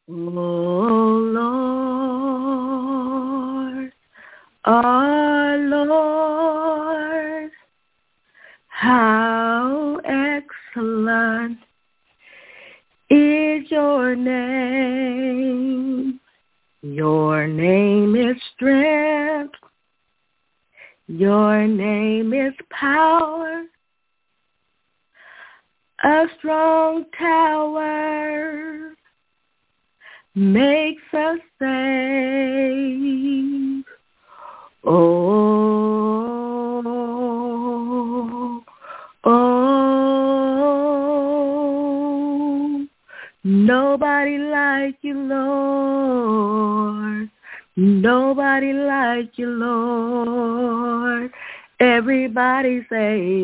Oh Lord, our Lord, how excellent is your name. Your name is strength. Your name is power. A strong tower makes us safe. Oh, oh, nobody like you, Lord. Nobody like you, Lord. Everybody say,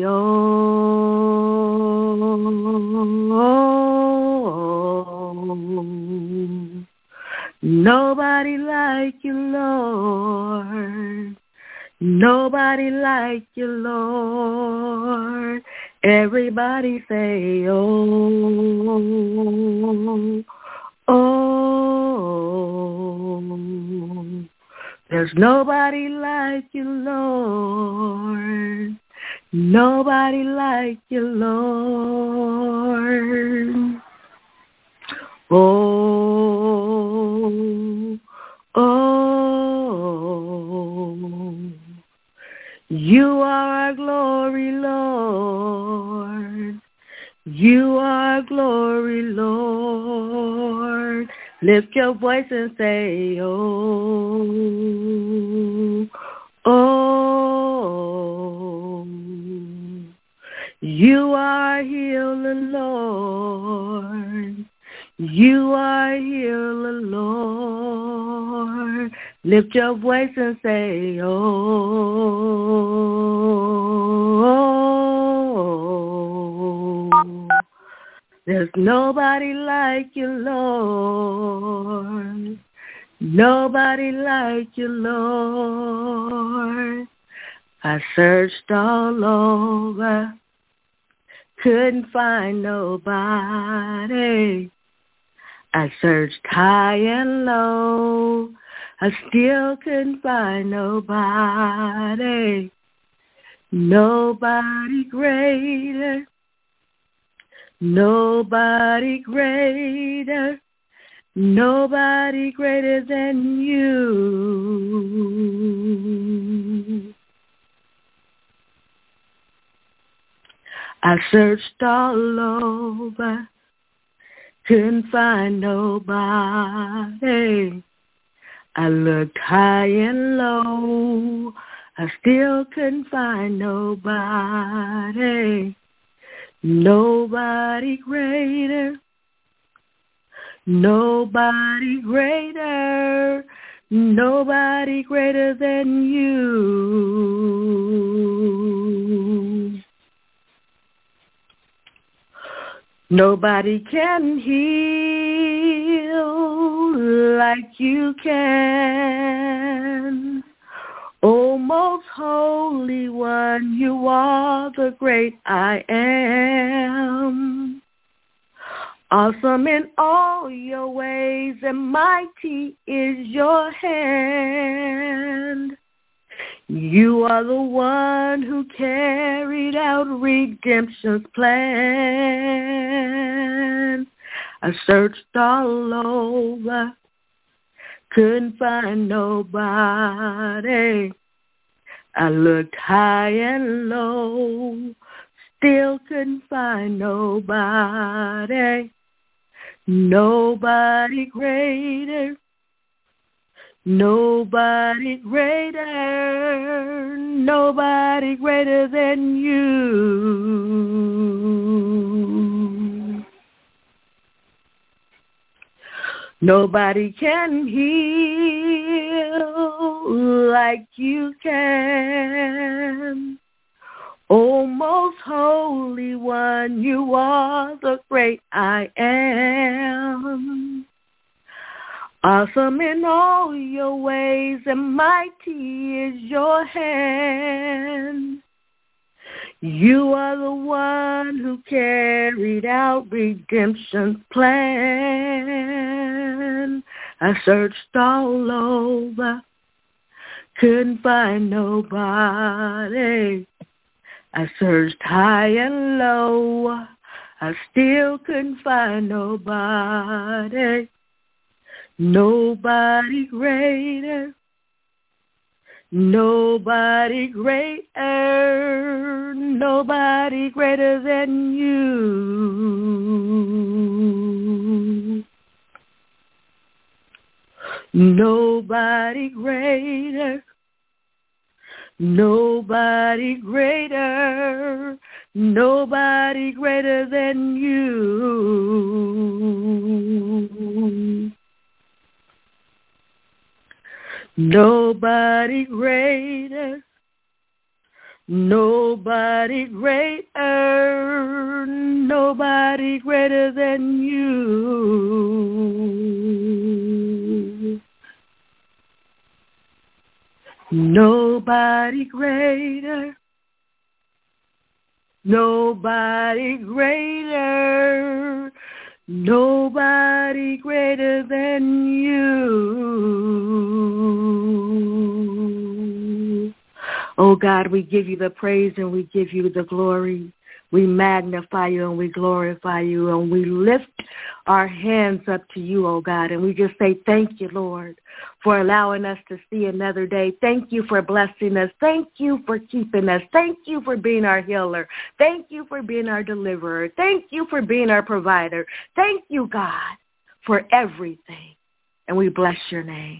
oh. Nobody like you, Lord. Nobody like you, Lord. Everybody say, oh, oh. There's nobody like you, Lord. Nobody like you, Lord. Oh, oh. You are our glory, Lord. You are glory, Lord. Lift your voice and say, oh, oh. You are healer, Lord. You are healer, Lord. Lift your voice and say, oh. There's nobody like you, Lord. Nobody like you, Lord. I searched all over, couldn't find nobody. I searched high and low, I still couldn't find nobody. Nobody greater. Nobody greater, nobody greater than you. I searched all over, couldn't find nobody. I looked high and low, I still couldn't find nobody. Nobody greater, nobody greater, nobody greater than you. Nobody can heal like you can. O most holy one, you are the great I am. Awesome in all your ways and mighty is your hand. You are the one who carried out redemption's plan. I searched all over, couldn't find nobody. I looked high and low, still couldn't find nobody. Nobody greater, nobody greater, nobody greater than you. Nobody can heal like you can. O most holy one, you are the great I am. Awesome in all your ways and mighty is your hand. You are the one who carried out redemption's plan. I searched all over, couldn't find nobody. I searched high and low, I still couldn't find nobody. Nobody greater, nobody greater, nobody greater than you. Nobody greater, nobody greater, nobody greater than you. Nobody greater, nobody greater, nobody greater than you. Nobody greater, nobody greater, nobody greater than you. Oh God, we give you the praise and we give you the glory. We magnify you and we glorify you and we lift our hands up to you, oh God, and we just say thank you, Lord, for allowing us to see another day. Thank you for blessing us. Thank you for keeping us. Thank you for being our healer. Thank you for being our deliverer. Thank you for being our provider. Thank you, God, for everything, and we bless your name.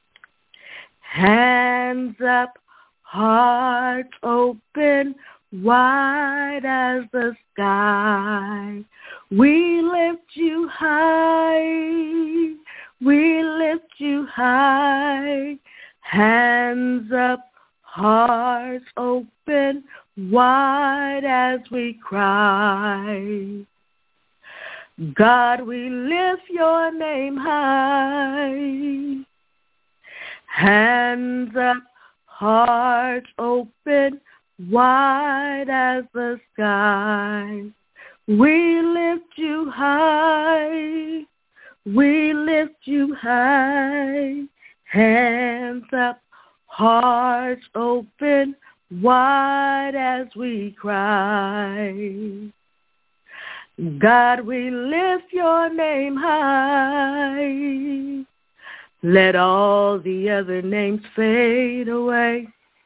Hands up, hearts open, wide as the sky. We lift you high. We lift you high. Hands up, hearts open, wide as we cry. God, we lift your name high. Hands up, hearts open, wide as the sky. We lift you high. We lift you high. Hands up, hearts open, wide as we cry. God, we lift your name high. Let all the other names fade away.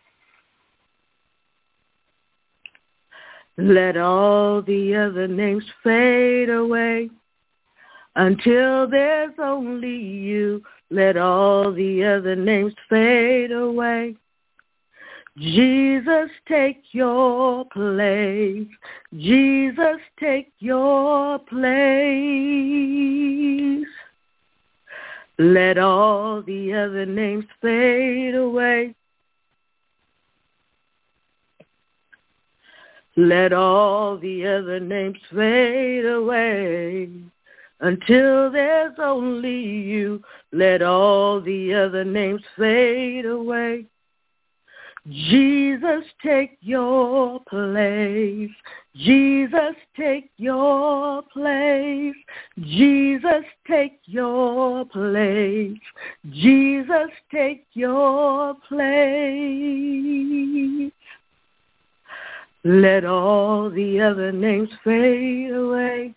Let all the other names fade away until there's only you. Let all the other names fade away. Jesus, take your place. Jesus, take your place. Let all the other names fade away. Let all the other names fade away until there's only you. Let all the other names fade away. Jesus, take your place. Jesus, take your place. Jesus, take your place. Jesus, take your place. Let all the other names fade away.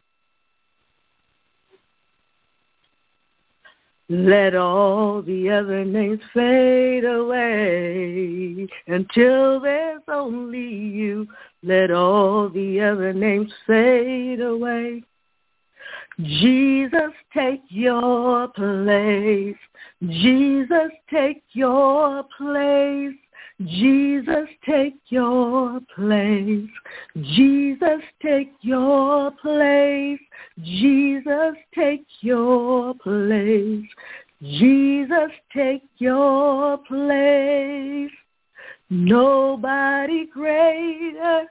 Let all the other names fade away until there's only you. Let all the other names fade away. Jesus, take your place. Jesus, take your place. Jesus, take your place. Jesus, take your place. Jesus, take your place. Jesus, take your place. Nobody greater.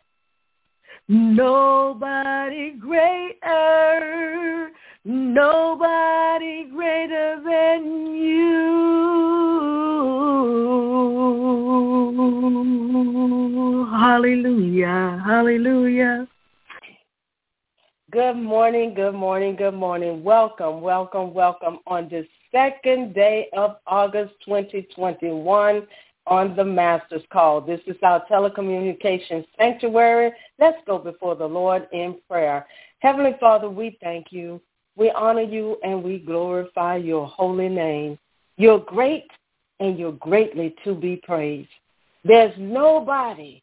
Nobody greater. Nobody greater than you. Hallelujah. Hallelujah. Good morning, good morning, good morning. Welcome, welcome, welcome on this 22nd day of August 2021 on the Master's Call. This is our telecommunications sanctuary. Let's go before the Lord in prayer. Heavenly Father, we thank you. We honor you and we glorify your holy name. You're great and you're greatly to be praised. There's nobody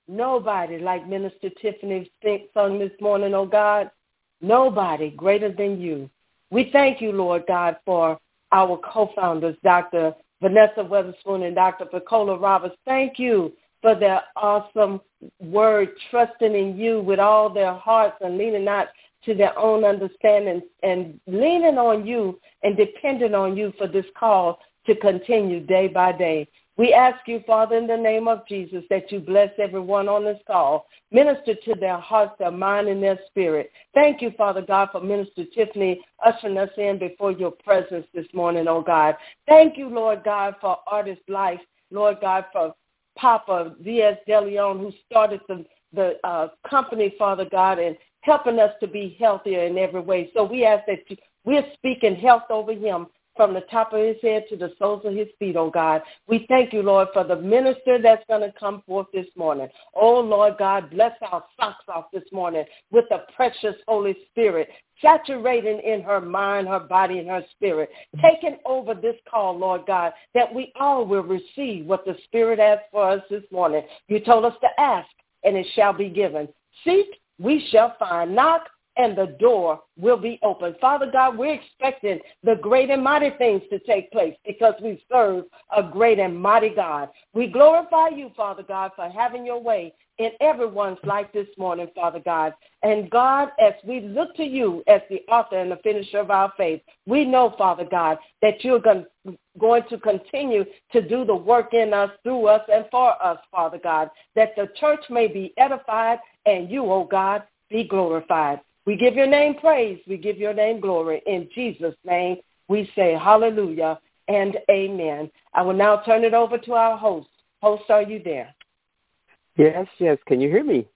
like Minister Tiffany sung this morning, oh God. Nobody greater than you. We thank you, Lord God, for our co-founders, Dr. Vanessa Weatherspoon and Dr. Pecola Roberts. Thank you for their awesome word, trusting in you with all their hearts and leaning not to their own understanding and leaning on you and depending on you for this call to continue day by day. We ask you, Father, in the name of Jesus, that you bless everyone on this call. Minister to their hearts, their mind, and their spirit. Thank you, Father God, for Minister Tiffany ushering us in before your presence this morning, oh God. Thank you, Lord God, for Artist Life, Lord God, for Papa V.S. DeLeon, who started the company, Father God, and helping us to be healthier in every way. So we ask that we're speaking health over him, from the top of his head to the soles of his feet, oh God. We thank you, Lord, for the minister that's going to come forth this morning. Oh, Lord God, bless our socks off this morning with the precious Holy Spirit, saturating in her mind, her body, and her spirit, taking over this call, Lord God, that we all will receive what the Spirit has for us this morning. You told us to ask, and it shall be given. Seek, we shall find. Knock, and the door will be open. Father God, we're expecting the great and mighty things to take place because we serve a great and mighty God. We glorify you, Father God, for having your way in everyone's life this morning, Father God. And God, as we look to you as the author and the finisher of our faith, we know, Father God, that you're going to continue to do the work in us, through us, and for us, Father God, that the church may be edified and you, oh God, be glorified. We give your name praise. We give your name glory. In Jesus' name, we say hallelujah and amen. I will now turn it over to our host. Host, are you there? Yes. Can you hear me?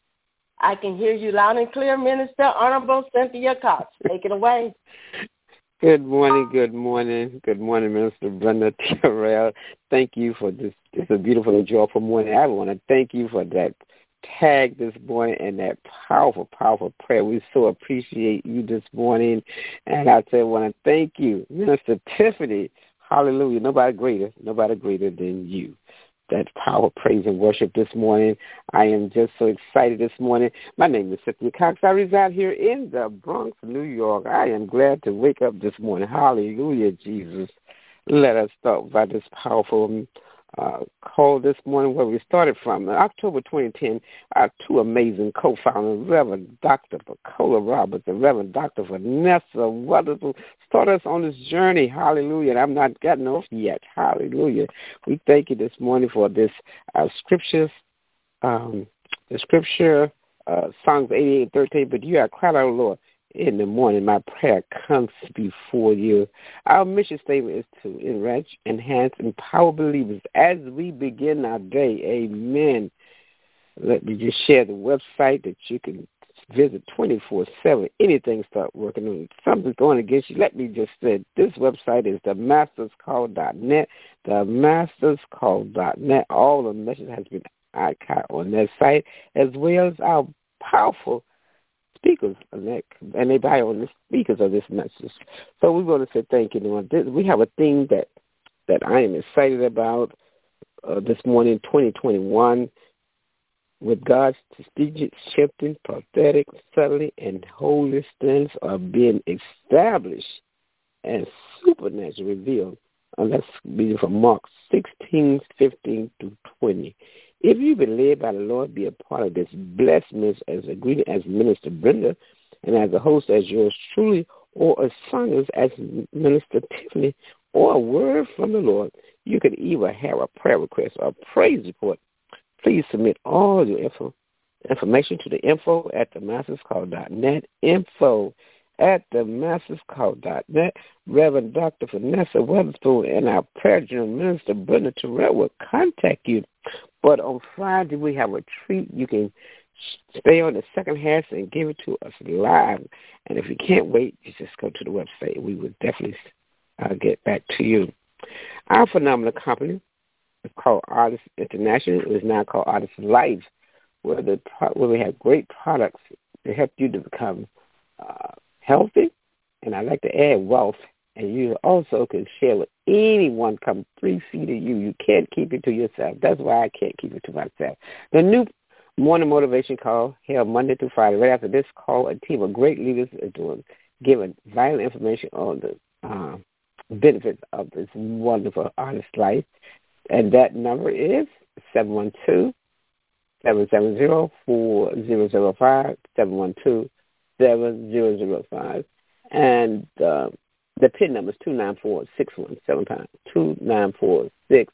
I can hear you loud and clear, Minister Honorable Cynthia Cox. Take it away. Good morning, Minister Brenda Terrell. Thank you for this. It's a beautiful and joyful morning. I want to thank you for that tag this morning and that powerful prayer. We so appreciate you this morning. And I want to thank you, Minister Tiffany. Hallelujah. Nobody greater than you. That power, praise, and worship this morning. I am just so excited this morning. My name is Cynthia Cox. I reside here in the Bronx, New York. I am glad to wake up this morning. Hallelujah, Jesus. Let us start by this powerful call this morning where we started from. In October 2010, our two amazing co-founders, Reverend Dr. Pecola Roberts and Reverend Dr. Vanessa Weatherspoon, started us on this journey. Hallelujah. And I'm not gotten off yet. Hallelujah. We thank you this morning for this scriptures, Psalms 88:13. But you have cried out, Lord, in the morning, my prayer comes before you. Our mission statement is to enhance, empower believers as we begin our day. Amen. Let me just share the website that you can visit 24/7. Anything start working on something's going against you. Let me just say this website is themasterscall.net. Themasterscall.net. All the messages has been archived on that site, as well as our powerful speakers, and they buy on the speakers of this message. So we want to say thank you, Lord. We have a thing that I am excited about this morning, 2021, with God's strategic shifting, prophetic, subtlety, and holy stance are being established and supernaturally revealed. And that's reading from Mark 16:15-20. If you've been led by the Lord, be a part of this blessed message as a greeting as Minister Brenda and as a host as yours truly, or a song as Minister Tiffany, or a word from the Lord. You can either have a prayer request or a praise report. Please submit all your information to the info@themasterscall.net, info@themasterscall.net. Reverend Dr. Vanessa Weatherspoon and our prayer general, Minister Brenda Terrell, will contact you. But on Friday, we have a treat. You can stay on the second half and give it to us live. And if you can't wait, you just go to the website. We would definitely I'll get back to you. Our phenomenal company is called Artist International. It is now called Artist Life, where we have great products to help you to become healthy, and I like to add wealth. And you also can share with anyone come 3 feet of you. You can't keep it to yourself. That's why I can't keep it to myself. The new morning motivation call held Monday through Friday. Right after this call, a team of great leaders is giving vital information on the benefits of this wonderful artist life. And that number is 712-770-4005, 712-7005. And the PIN number is 294-617 £,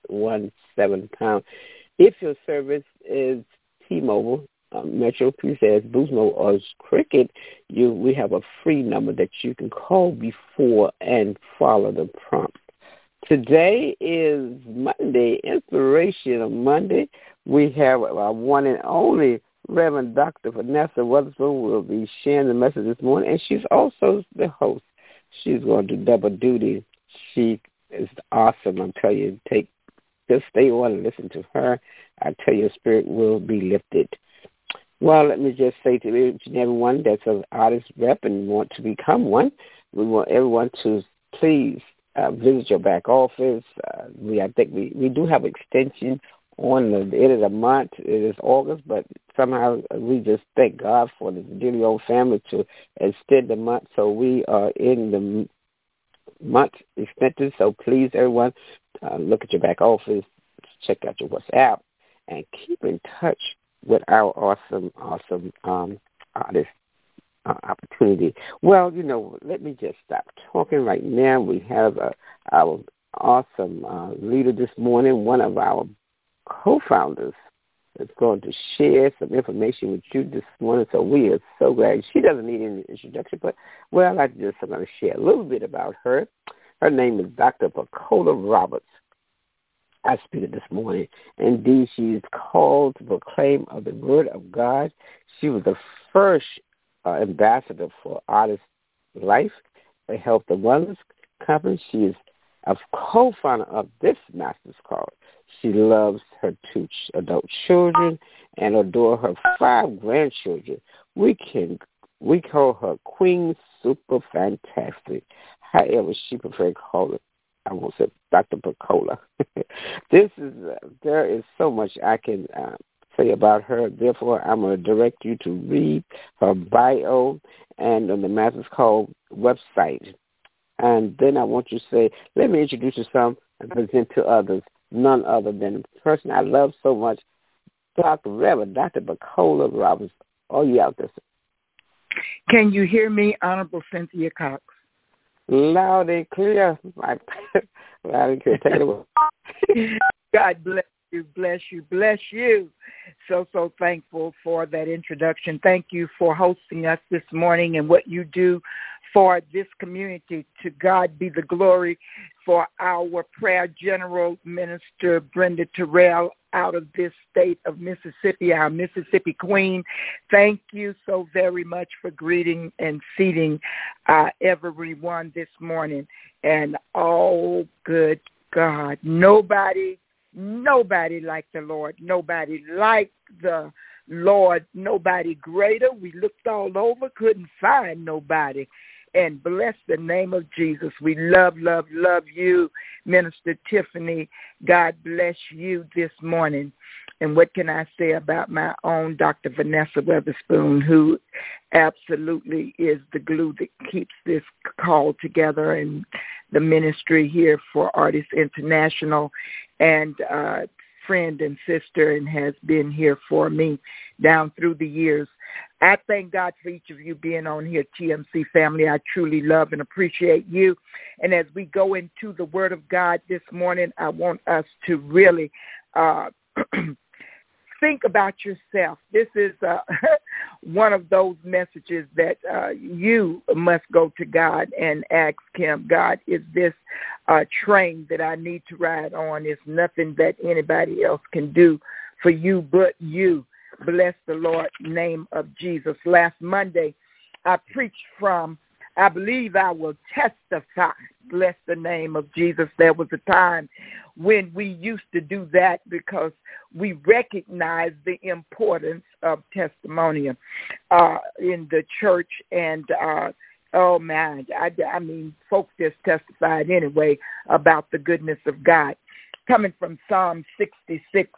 294-617 £. If your service is T-Mobile, Metro, PCS, Boost Mobile, or Cricket, we have a free number that you can call before and follow the prompt. Today is Monday, Inspirational Monday. We have our one and only Reverend Dr. Vanessa Weatherspoon will be sharing the message this morning, and she's also the host. She's going to do double duty. She is awesome. I'm telling you, just stay on and listen to her. I tell you, your spirit will be lifted. Well, let me just say to each and everyone that's an artist rep and want to become one, we want everyone to please visit your back office. I think we do have extension on the end of the month. It is August, but somehow we just thank God for the DeLeon family to extend the month. So we are in the month extended. So please, everyone, look at your back office, check out your WhatsApp, and keep in touch with our awesome artist opportunity. Well, let me just stop talking right now. We have our awesome leader this morning, one of our co-founders, is going to share some information with you this morning. So we are so glad. She doesn't need any introduction, but, I'm going to share a little bit about her. Her name is Dr. Pacola Roberts. I speak it this morning. Indeed, she is called to proclaim of the word of God. She was the first ambassador for Artist Life, a health and wellness company. She is a co-founder of this master's call. She loves her 2 adult children and adore her 5 grandchildren. We call her Queen Super Fantastic. However, she prefers to call it, I won't say Dr. Pacola. There is so much I can say about her. Therefore, I'm going to direct you to read her bio and on the Master's Call website. And then I want you to say, let me introduce you some and present to others, none other than the person I love so much, Dr. Reverend Dr. Pacola Roberts. Are you out there, sir? Can you hear me, Honorable Cynthia Cox? Loud and clear. Loud and clear. Take it away. God bless you, bless you, bless you. So thankful for that introduction. Thank you for hosting us this morning and what you do for this community. To God be the glory for our prayer general, Minister Brenda Terrell, out of this state of Mississippi, our Mississippi Queen. Thank you so very much for greeting and seating everyone this morning. And oh, good God, nobody like the Lord. Nobody like the Lord. Nobody greater. We looked all over, couldn't find nobody. And bless the name of Jesus. We love you, Minister Tiffany. God bless you this morning. And what can I say about my own Dr. Vanessa Weatherspoon, who absolutely is the glue that keeps this call together and the ministry here for Artists International, and friend and sister, and has been here for me down through the years. I thank God for each of you being on here, TMC family. I truly love and appreciate you. And as we go into the Word of God this morning, I want us to really think about yourself. This is one of those messages that you must go to God and ask him, God, is this train that I need to ride on? Is nothing that anybody else can do for you but you. Bless the Lord, name of Jesus. Last Monday, I preached from, I believe I will testify. bless the name of Jesus. There was a time when we used to do that because we recognized the importance of testimonial in the church. And, oh, man, I mean, folks just testified anyway about the goodness of God. Coming from Psalm 66,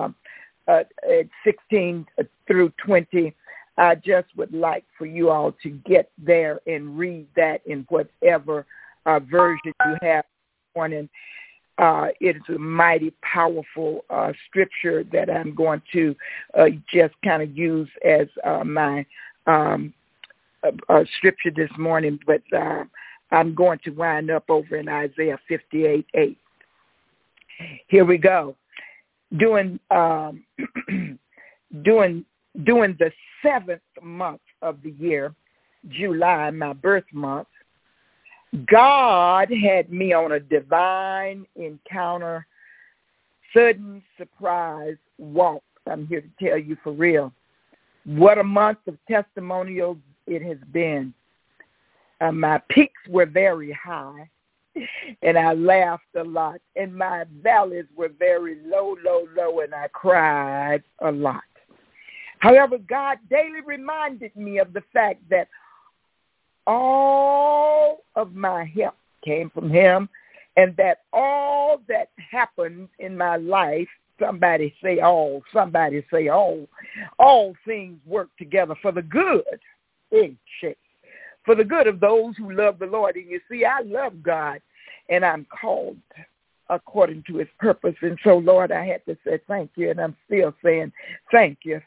16 through 20, I just would like for you all to get there and read that in whatever version you have. It is a mighty powerful scripture that I'm going to just kind of use as my scripture this morning, but I'm going to wind up over in Isaiah 58:8. Here we go. During the 7th month of the year, July, my birth month, God had me on a divine encounter, sudden surprise walk. I'm here to tell you for real. What a month of testimonials it has been. My peaks were very high, and I laughed a lot. And my valleys were very low, and I cried a lot. However, God daily reminded me of the fact that all of my help came from him, and that all that happened in my life, somebody say all things work together for the good, for the good of those who love the Lord. And you see, I love God, and I'm called according to his purpose. And so, Lord, I had to say thank you, and I'm still saying thank you.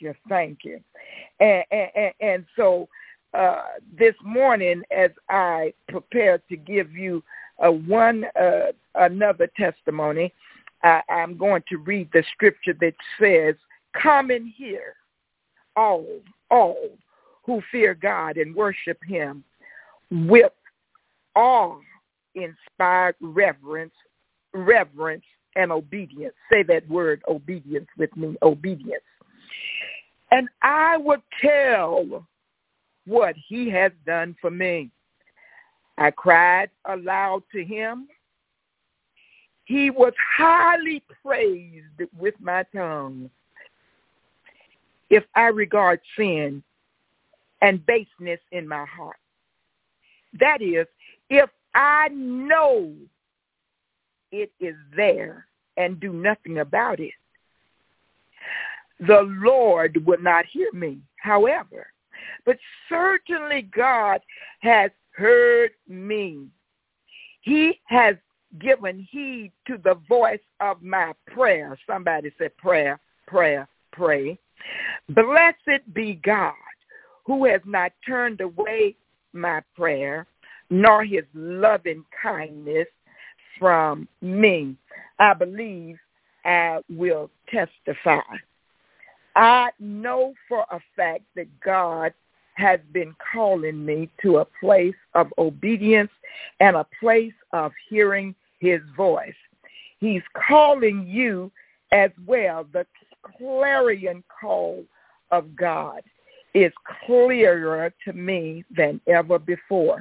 And so this morning, as I prepare to give you another testimony, I'm going to read the scripture that says, "Come and hear, all who fear God and worship him with awe-inspired reverence and obedience." Say that word, obedience, with me, obedience. "And I will tell what he has done for me. I cried aloud to him. He was highly praised with my tongue. If I regard sin and baseness in my heart, that is, if I know it is there and do nothing about it, the Lord will not hear me. However, but certainly God has heard me. He has given heed to the voice of my prayer." Somebody said prayer, pray. "Blessed be God, who has not turned away my prayer, nor his loving kindness from me." I believe I will testify. I know for a fact that God has been calling me to a place of obedience and a place of hearing his voice. He's calling you as well. The clarion call of God is clearer to me than ever before.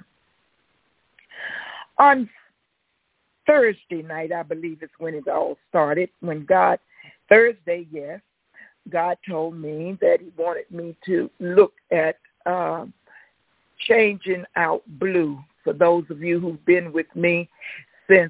On Thursday night, I believe is when it all started, Thursday, yes, God told me that he wanted me to look at changing out blue. For those of you who've been with me since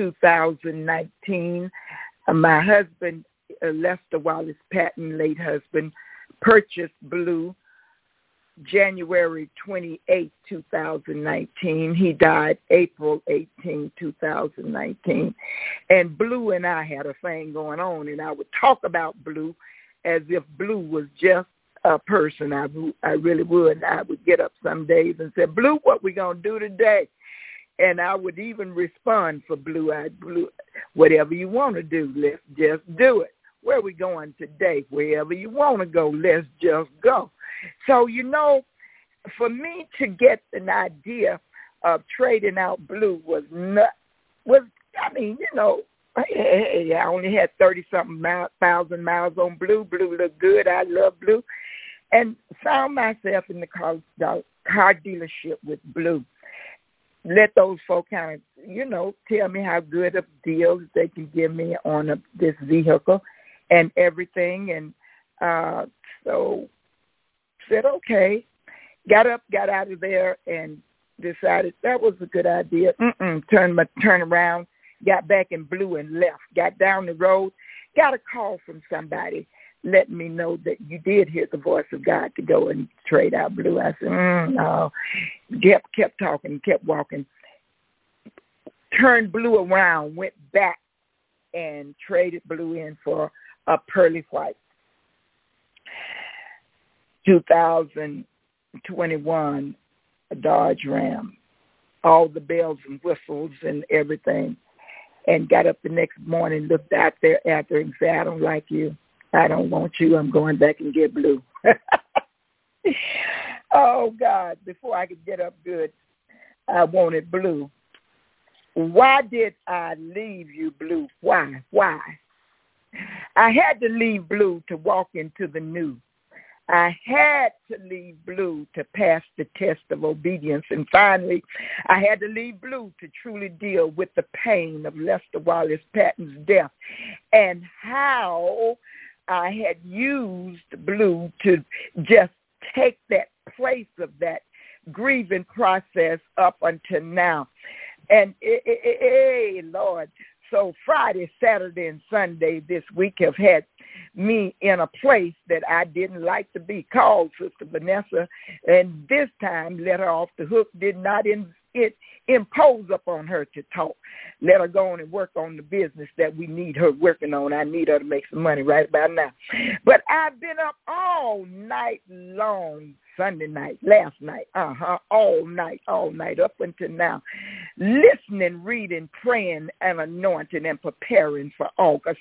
2019, my husband, Lester Wallace Patton, late husband, purchased blue January 28, 2019. He died April 18, 2019. And Blue and I had a thing going on, and I would talk about Blue as if Blue was just a person. I really would. And I would get up some days and say, "Blue, what we going to do today?" And I would even respond for Blue. Blue, whatever you want to do, let's just do it. Where are we going today? Wherever you want to go, let's just go. So, for me to get an idea of trading out Blue hey, I only had 30-something thousand miles on Blue. Blue looked good. I love Blue. And found myself in the car dealership with Blue. let those folk kind of, tell me how good of deals they can give me on this vehicle and everything. And so said, okay, got up, got out of there, and decided that was a good idea. Turn around, got back and blew and left. Got down the road, got a call from somebody letting me know that you did hear the voice of God to go and trade out blue. I said, no. Kept talking, kept walking. Turned blue around, went back and traded blue in for a pearly white. 2021 Dodge Ram, all the bells and whistles and everything. And got up the next morning, looked out there after and said, I don't like you. I don't want you. I'm going back and get blue. Oh, God, before I could get up good, I wanted blue. Why did I leave you blue? Why? I had to leave blue to walk into the new. I had to leave blue to pass the test of obedience. And finally, I had to leave blue to truly deal with the pain of Lester Wallace Patton's death and how I had used blue to just take that place of that grieving process up until now. And, Lord, so Friday, Saturday, and Sunday this week have had me in a place that I didn't like to be, called Sister Vanessa, and this time let her off the hook, did not impose upon her to talk. Let her go on and work on the business that we need her working on. I need her to make some money right about now. But I've been up all night long, Sunday night, last night, all night, up until now, listening, reading, praying, and anointing and preparing for August,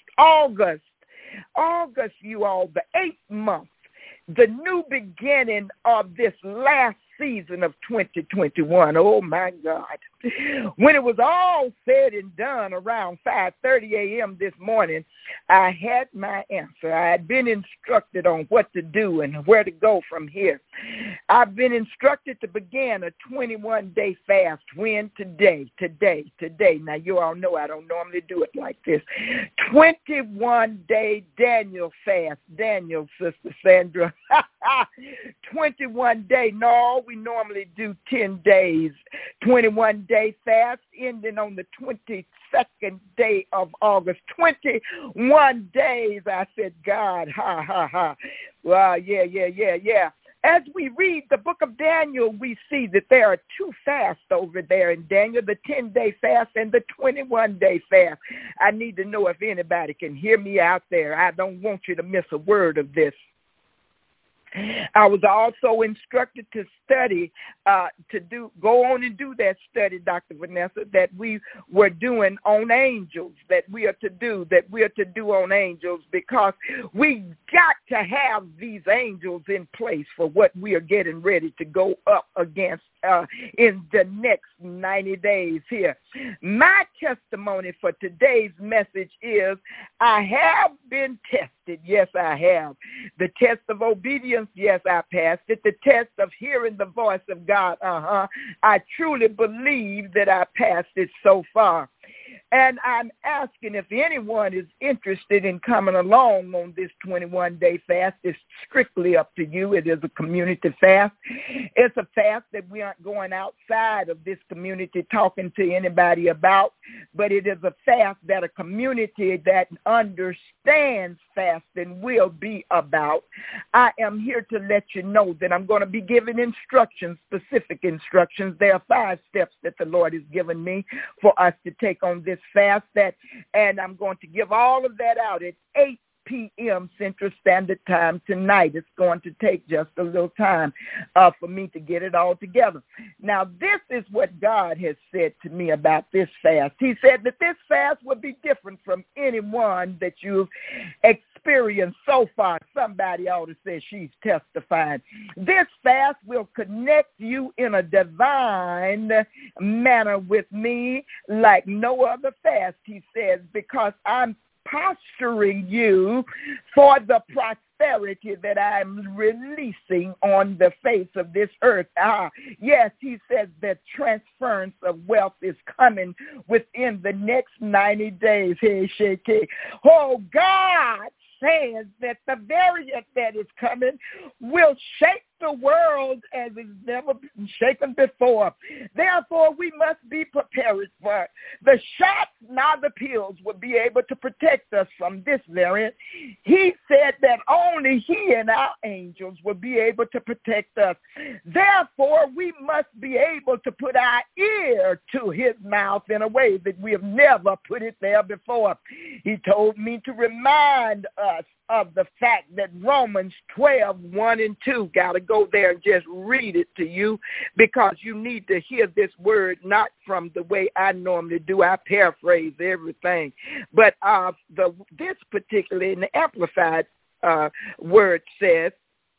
you all, the 8th month, the new beginning of this last season of 2021. Oh, my God. When it was all said and done around 5:30 a.m. this morning, I had my answer. I had been instructed on what to do and where to go from here. I've been instructed to begin a 21-day fast. When? Today. Now, you all know I don't normally do it like this. 21-day Daniel fast. Daniel, Sister Sandra. 21-day. No, we normally do 10 days. 21-day fast ending on the 22nd day of August. 21 days. I said, God, Well, yeah. As we read the book of Daniel, we see that there are two fasts over there in Daniel, the 10-day fast and the 21-day fast. I need to know if anybody can hear me out there. I don't want you to miss a word of this. I was also instructed to study, go on and do that study, Dr. Vanessa, that we were doing on angels, that we are to do on angels, because we got to have these angels in place for what we are getting ready to go up against in the next 90 days here. My testimony for today's message is I have been tested. Yes, I have. The test of obedience, yes, I passed it. The test of hearing the voice of God, I truly believe that I passed it so far. And I'm asking if anyone is interested in coming along on this 21-day fast. It's strictly up to you. It is a community fast. It's a fast that we aren't going outside of this community talking to anybody about, but it is a fast that a community that understands fasting will be about. I am here to let you know that I'm going to be giving instructions, specific instructions. There are 5 steps that the Lord has given me for us to take on this fast, and I'm going to give all of that out at 8 p.m. Central Standard Time tonight. It's going to take just a little time for me to get it all together. Now, this is what God has said to me about this fast. He said that this fast would be different from anyone that you've experienced so far. Somebody ought to say she's testifying. This fast will connect you in a divine manner with me like no other fast, he says, because I'm posturing you for the prosperity that I'm releasing on the face of this earth. Yes, he says that transference of wealth is coming within the next 90 days. Hey, Sheke. Oh, God says that the variant that is coming will shake the world as it's never been shaken before. Therefore, we must be prepared for it. The shots, now the pills, will be able to protect us from this variant. He said that only he and our angels will be able to protect us. Therefore, we must be able to put our ear to his mouth in a way that we have never put it there before. He told me to remind us of the fact that Romans 12:1-2, got to go there and just read it to you, because you need to hear this word not from the way I normally do. I paraphrase everything. But this particularly in the Amplified word says,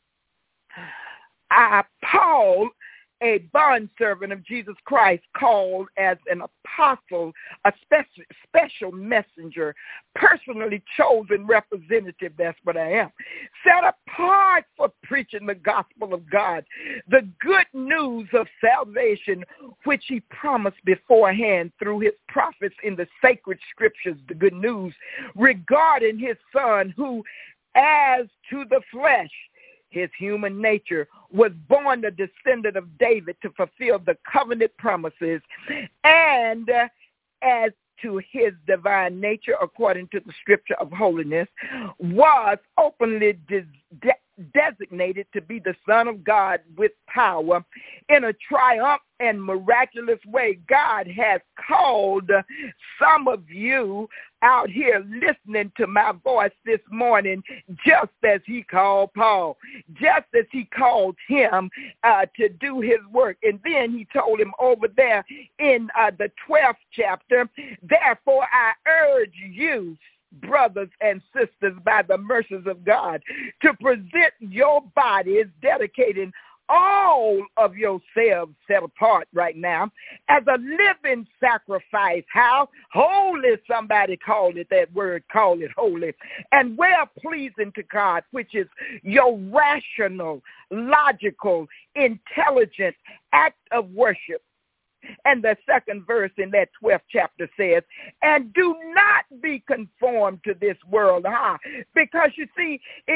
Paul, a bondservant of Jesus Christ, called as an apostle, a special messenger, personally chosen representative, that's what I am, set apart for preaching the gospel of God, the good news of salvation, which he promised beforehand through his prophets in the sacred scriptures, the good news regarding his son, who, as to the flesh, his human nature, was born a descendant of David to fulfill the covenant promises, and as to his divine nature, according to the scripture of holiness, was openly designated to be the Son of God with power. In a triumph and miraculous way, God has called some of you out here listening to my voice this morning, just as he called Paul, just as he called him to do his work. And then he told him over there in the 12th chapter, therefore I urge you, brothers and sisters, by the mercies of God, to present your bodies, dedicating all of yourselves set apart right now as a living sacrifice. How? Holy, somebody called it that word, call it holy, and well-pleasing to God, which is your rational, logical, intelligent act of worship. And the second verse in that 12th chapter says, and do not be conformed to this world. Because you see,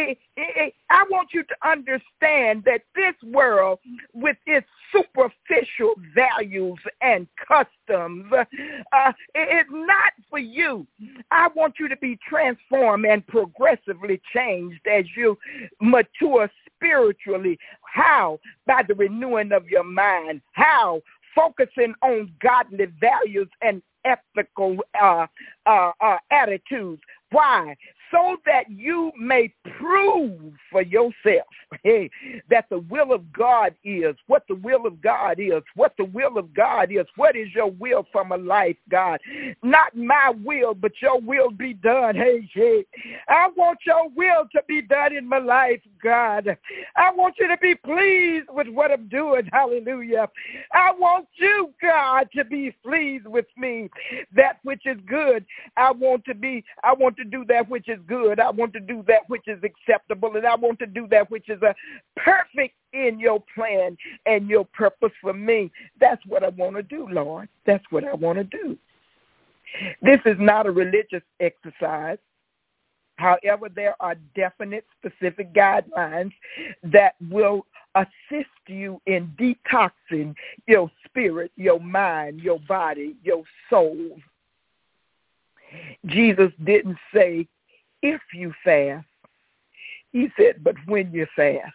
I want you to understand that this world, with its superficial values and customs, is not for you. I want you to be transformed and progressively changed as you mature spiritually. How? By the renewing of your mind. How? Focusing on godly values and ethical attitudes. Why? So that you may prove for yourself that the will of God is, what the will of God is, what the will of God is. What is your will for my life, God? Not my will, but your will be done. I want your will to be done in my life, God. I want you to be pleased with what I'm doing. Hallelujah. I want you, God, to be pleased with me. That which is good. I want to do that which is good. I want to do that which is acceptable, and I want to do that which is perfect in your plan and your purpose for me. That's what I want to do, Lord. That's what I want to do. This is not a religious exercise. However, there are definite, specific guidelines that will assist you in detoxing your spirit, your mind, your body, your soul. Jesus didn't say, if you fast. He said, but when you fast.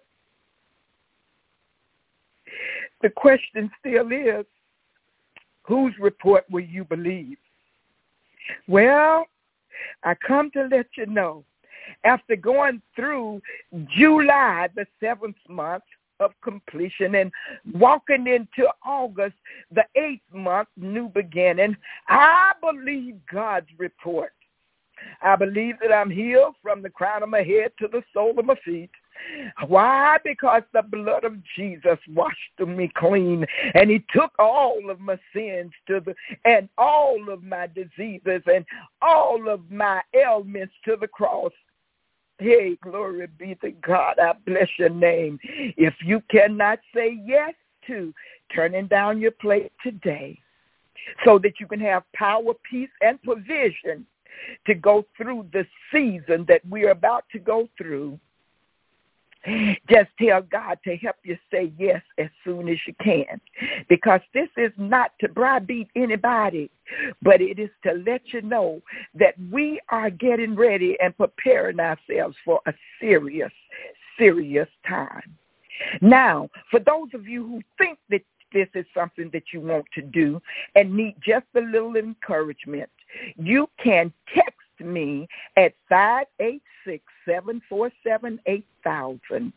The question still is, whose report will you believe? Well, I come to let you know, after going through July, the 7th month of completion, and walking into August, the 8th month, new beginning, I believe God's report. I believe that I'm healed from the crown of my head to the sole of my feet. Why? Because the blood of Jesus washed me clean, and he took all of my sins and all of my diseases and all of my ailments to the cross. Hey, glory be to God. I bless your name. If you cannot say yes to turning down your plate today so that you can have power, peace, and provision to go through the season that we're about to go through, just tell God to help you say yes as soon as you can, because this is not to browbeat anybody, but it is to let you know that we are getting ready and preparing ourselves for a serious, serious time. Now, for those of you who think that this is something that you want to do and need just a little encouragement, you can text me at 586-747-8000,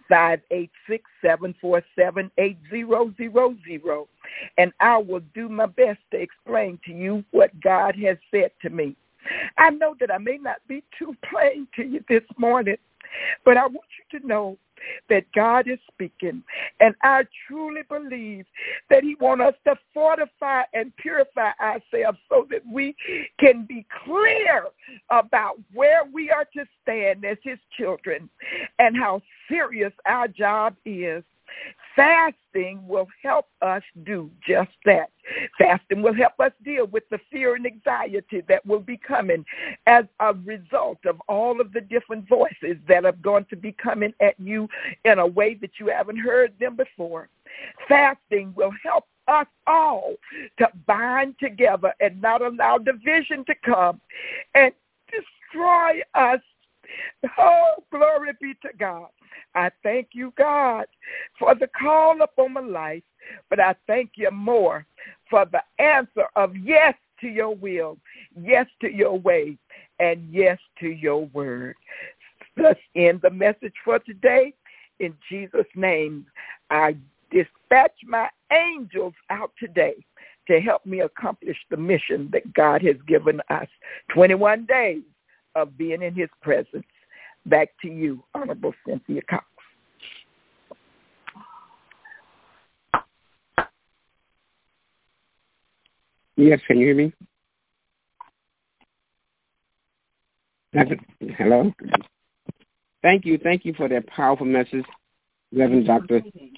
586-747-8000, and I will do my best to explain to you what God has said to me. I know that I may not be too plain to you this morning, but I want you to know that God is speaking, and I truly believe that he wants us to fortify and purify ourselves so that we can be clear about where we are to stand as his children and how serious our job is. Fasting will help us do just that. Fasting will help us deal with the fear and anxiety that will be coming as a result of all of the different voices that are going to be coming at you in a way that you haven't heard them before. Fasting will help us all to bind together and not allow division to come and destroy us. Oh, glory be to God. I thank you, God, for the call upon my life, but I thank you more for the answer of yes to your will, yes to your way, and yes to your word. Let's end the message for today. In Jesus' name, I dispatch my angels out today to help me accomplish the mission that God has given us. 21 days of being in his presence. Back to you, Honorable Cynthia Cox. Yes, can you hear me? Hello? Thank you for that powerful message, Reverend Dr.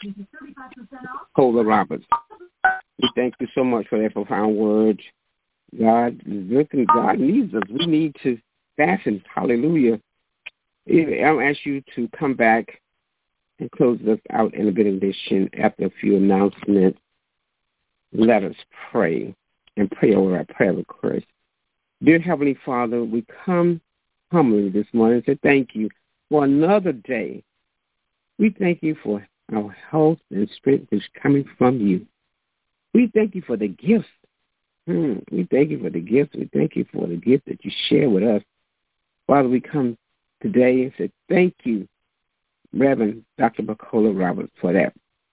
Cola Roberts. We thank you so much for that profound word. God is looking. God needs us. We need to fasten. Hallelujah. I'll ask you to come back and close us out in a benediction after a few announcements. Let us pray and pray over our prayer request. Dear Heavenly Father, we come humbly this morning to thank you for another day. We thank you for our health and strength is coming from you. We thank you for the gifts. We thank you for the gifts. We thank you for the gift that you share with us. Father, we come today and say thank you, Reverend Dr. Bacola Roberts, for that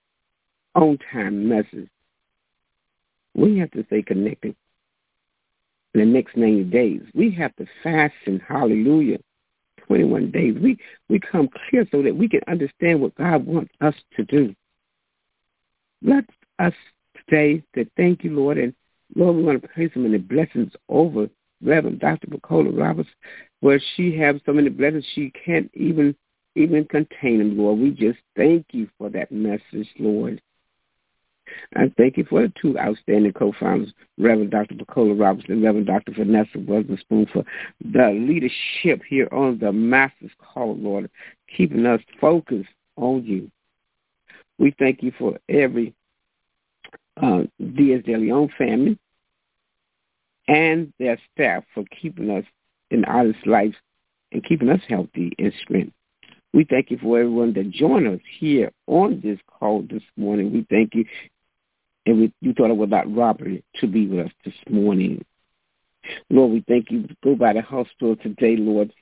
on-time message. We have to stay connected in the next 90 days. We have to fast and hallelujah, 21 days. We come clear so that we can understand what God wants us to do. Let us today say thank you, Lord, and Lord, we want to pray so many blessings over Reverend Dr. Bacola Roberts, where she has so many blessings she can't even contain them, Lord. We just thank you for that message, Lord. I thank you for the two outstanding co-founders, Reverend Dr. Bacola Roberts and Reverend Dr. Vanessa Witherspoon, for the leadership here on the Master's Call, Lord, keeping us focused on you. We thank you for every Diaz de Leon family and their staff for keeping us in our lives and keeping us healthy and strength. We thank you for everyone that joined us here on this call this morning. We thank you. And you thought it was about Robert to be with us this morning. Lord, we thank you. Go by the hospital today, Lord.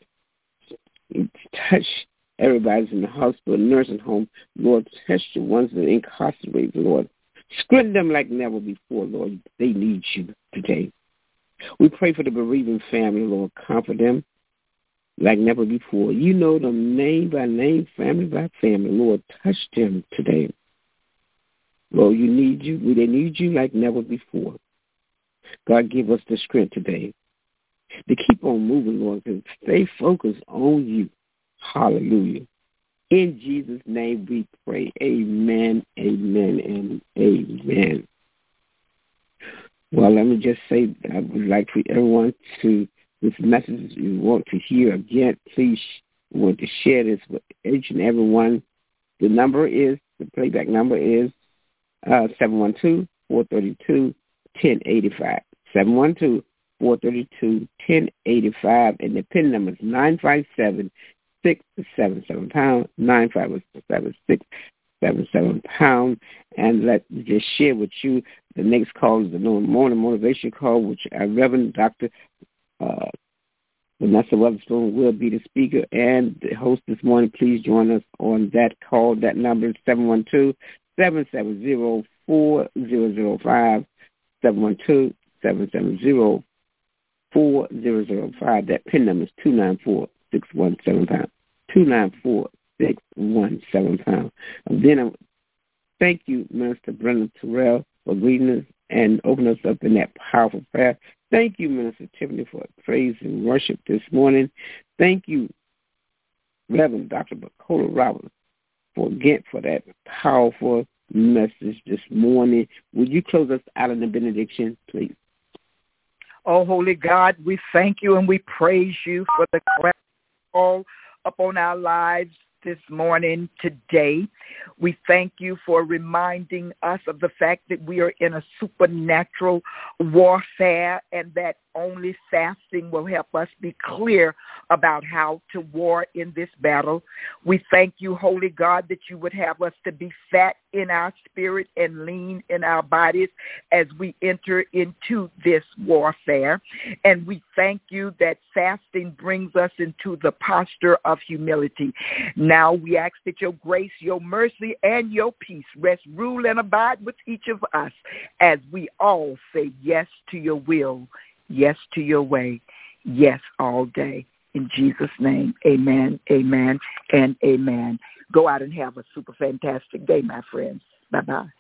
Touch everybody's in the hospital, nursing home. Lord, touch the ones that are incarcerated, Lord. Strengthen them like never before, Lord. They need you today. We pray for the bereaving family, Lord. Comfort them. like never before. You know them name by name, family by family. Lord, touch them today. Lord, they need you like never before. God, give us the strength today to keep on moving, Lord, and stay focused on you. Hallelujah. In Jesus' name we pray. Amen, amen, and amen. Well, let me just say, I would like for everyone to, this message you want to hear again, please want to share this with each and every one. The playback number is 712-432-1085. 712-432-1085, and the PIN number is 957-677 957-677 and let me just share with you the next call is the morning motivation call, which our Reverend Dr. Vanessa Weatherspoon will be the speaker and the host this morning. Please join us on that call. That number is 712-770-4005, 712-770-4005. That PIN number is 294-6175, 294-6175. And then thank you, Minister Brenda Terrell, for leading us and opening us up in that powerful prayer. Thank you, Minister Tiffany, for praise and worship this morning. Thank you, Reverend Dr. Bacola Roberts, for that powerful message this morning. Would you close us out in the benediction, please? Oh, Holy God, we thank you and we praise you for the call upon our lives this morning, today. We thank you for reminding us of the fact that we are in a supernatural warfare and that only fasting will help us be clear about how to war in this battle. We thank you, Holy God, that you would have us to be fat in our spirit and lean in our bodies as we enter into this warfare. And we thank you that fasting brings us into the posture of humility. Now we ask that your grace, your mercy, and your peace rest, rule, and abide with each of us as we all say yes to your will, yes to your way, yes all day. In Jesus' name, amen, amen, and amen. Go out and have a super fantastic day, my friends. Bye-bye.